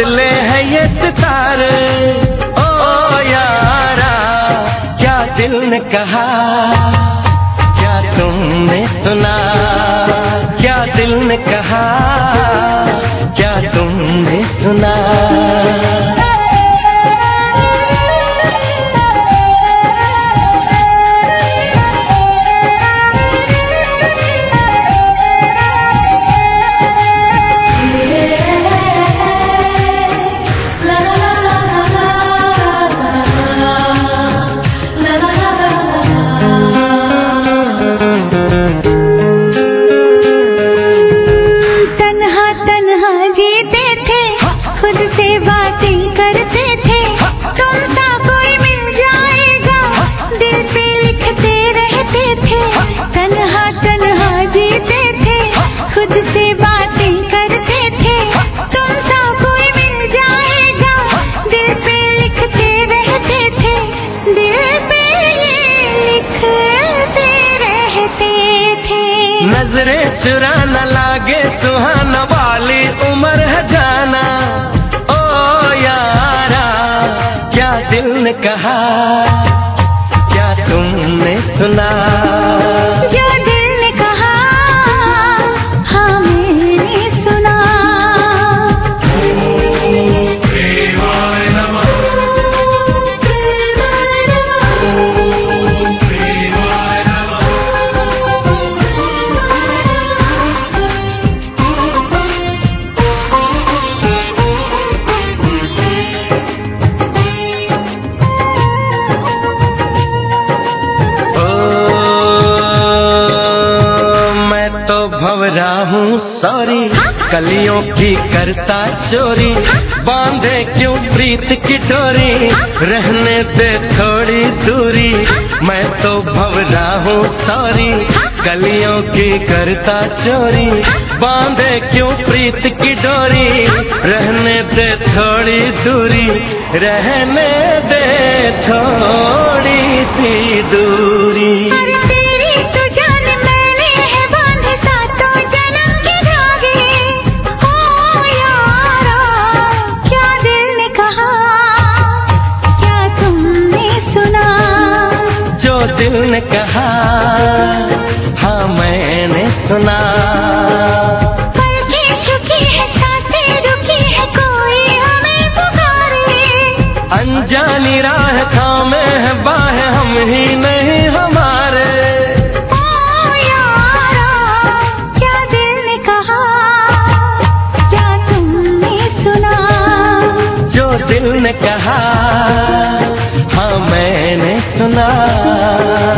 बदले हैं ये सितारे। ओ यारा क्या दिल ने कहा, क्या तुमने सुना, क्या दिल ने कहा, क्या तुमने सुना। नजरें चुरा न लागे सुहाना वाली उम्र है जाना। ओ यारा क्या दिल ने कहा, क्या तुमने सुना, क्या दिल ने कहा, हाँ मैंने सुना। भंवरा हूँ सॉरी कलियों की करता चोरी, बांधे क्यों प्रीत की डोरी, रहने दे थोड़ी दूरी। मैं तो भंवरा हूँ सॉरी कलियों की करता चोरी, बांधे क्यों प्रीत की डोरी, रहने दे थोड़ी दूरी, रहने दे थोड़ी सी दूरी। दिल ने कहा, हाँ मैंने सुना। पलकें झुकी है, सांसें रुकी है, कोई हमें पुकारे। अनजानी राह थामे है बाहें हम ही नहीं हमारे। ओ यारा क्या दिल ने कहा, क्या तुमने सुना, जो दिल ने कहा, हाँ मैंने सुना।